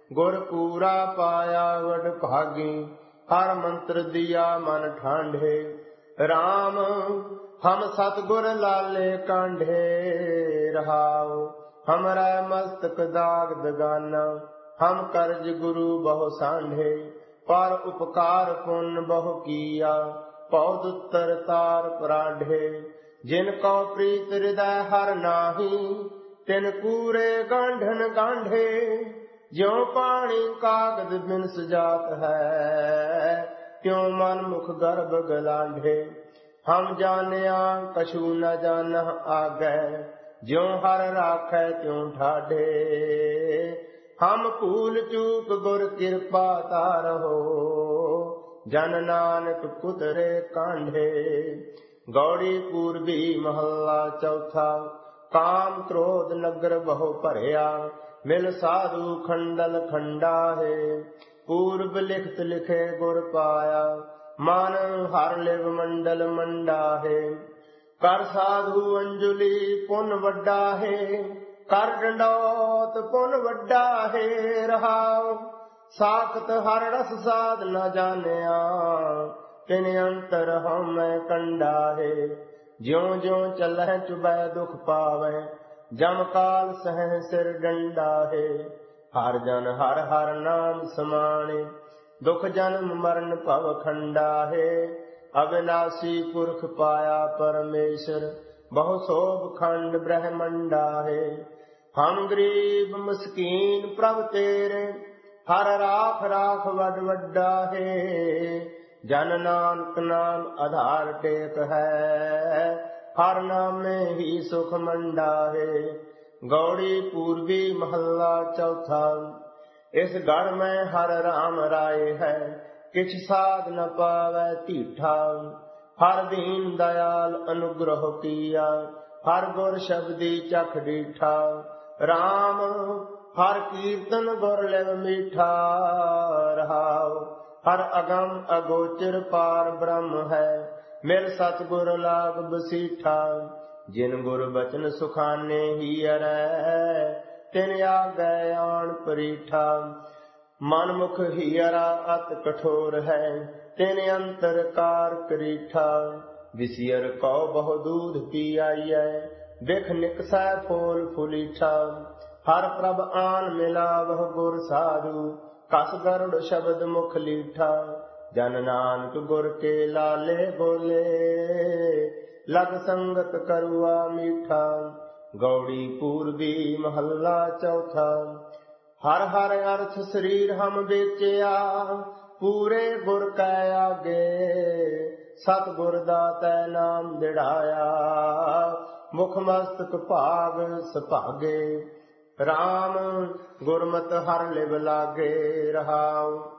गुर पूरा पाया वड भागी, हर मंत्र दिया मन ठांढे। राम हम सतगुर लाले कांढे, रहाओ हमरा मस्तक दाग दगाना। हम कर्ज गुरु बहु सांढे, पर उपकार पुण्य बहु किया, पौध उत्तर तार पराढ़े। जिनको प्रीत हृदय हर नाही, तिन कूरे गांढन गांढे। ज्यों पानी कागद बिन सजात है, त्यों मन मुख गर्भ गलांढे। हम जानिया कछु न जानह आगे, ज्यों हर राखै त्यों ठाढ़े। हम भूल चूक गुर कृपा तारहो, जन नानक कुतरे कांढे। गौड़ी पूर्वी महला चौथा, काम क्रोध नगर बहु भरिया। मिल साधु खंडल खंडाहे, पूर्व लिखत लिखे गुर पाया। मन हर लिव मंडल मंडाहे, कर साधु अंजुलि पुन वड्डा है। कर डंडौत पुन वड्डा है, रहाओ साखत हर रस साध न जानिया। तिन अंतर हम कंडा है, ज्यों ज्यों चलह चुबै दुख पावै। जम काल सह सिर डंडा है, हर जन हर हर नाम समाने। दुख जन्म मरण भव खंडा है, अविनाशी पुरख पाया परमेश्वर। बहु शोभ खंड ब्रह्मंडा है। हम गरीब मस्कीन प्रभ तेरे, हर राख राख वड वड्डा है। जन नानक नाम आधार टेक है, हर नाम में ही सुख मंडा है। गौड़ी पूर्वी महला चौथा, इस गढ़ में हर राम राय है। किछ साध न पावै तीठा, हर दीन दयाल अनुग्रह किया। हर गुर शब्दी चख डीठा, राम हर कीर्तन गुर लिव मीठा। रहाओ हर अगम अगोचर पार ब्रह्म है, मिल सतगुर लाग बसीठा। जिन गुर बचन सुखाने ही अरै, तिन आगे आन परीठा। मन मुख हीरा अत कठोर है, तिन अंतर कार करीठा। विसियर कौ बहु दूध पियाइयै, बिख निकसै फूल फुलीठा। हर प्रभ आन मिलावह गुर साधु, कस गरुड़ शब्द मुख लीठा। जन नानक गुर के लाले बोले, लग संगत करुआ मीठा। गौड़ी पूर्वी महला चौथा, हर हर अर्थ शरीर हम बेचिया। पूरे गुर कै आगे, सतगुर दातै नाम दिड़ाया। मुख मस्तक भाग सभागे, राम गुरमत हर लिव लागे। रहाओ